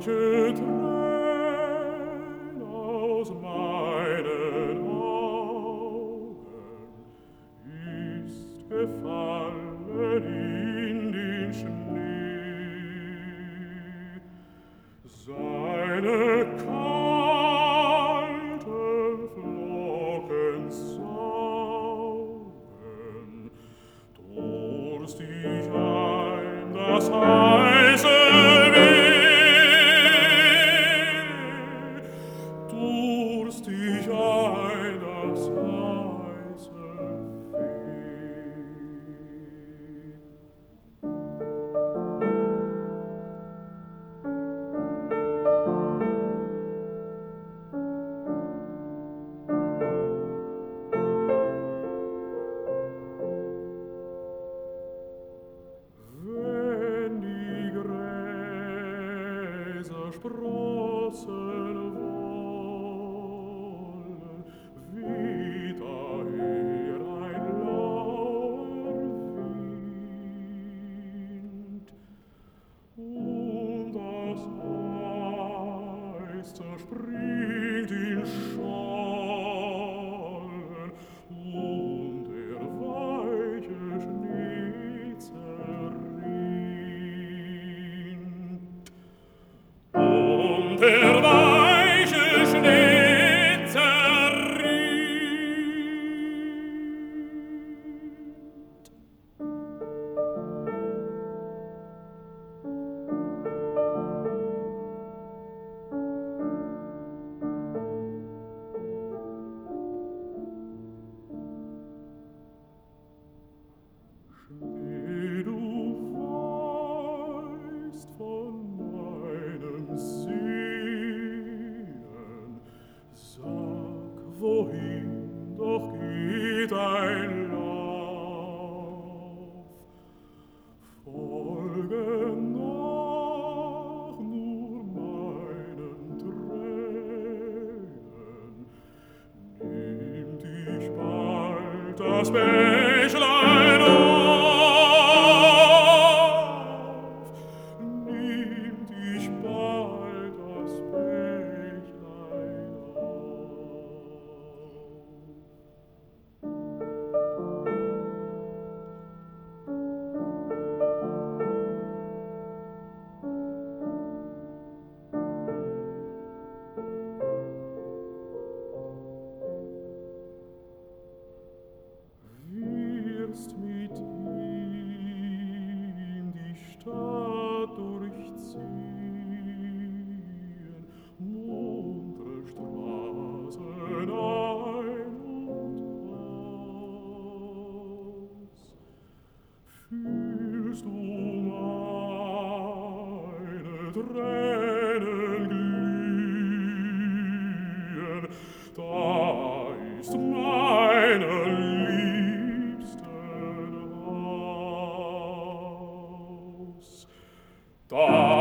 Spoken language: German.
Manche Träne aus meinen Augen ist gefallen in den Schnee. Seine kalten Flocken saugen durstig ein das heiße durstig ein das heiße wenn die Gräser sprossen wollen, weht daher ein lauer Wind, und das Eis zerspringt in Schollen, und der weiche Schnee zerrinnt. Und der weiche Schnee zerrinnt. Schnee, du weißt von meinem Sehnen, sag, wohin doch geht dein Lauf? Folge nach nur meinen Tränen, nimm dich bald das Bächlein auf, nimm dich bald das Bächlein wirst mit ihm die Stadt durchziehen, muntere Straßen ein und aus. Fühlst du meine Tränen glühen, da ist meine Liebsten Haus. Da